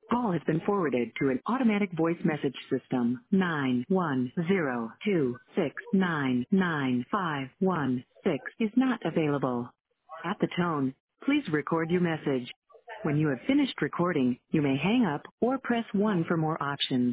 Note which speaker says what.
Speaker 1: Call has been forwarded to an automatic voice message system. 91026999516 is not available. At the tone, please record your message. When you have finished recording, you may hang up or press 1 for more options.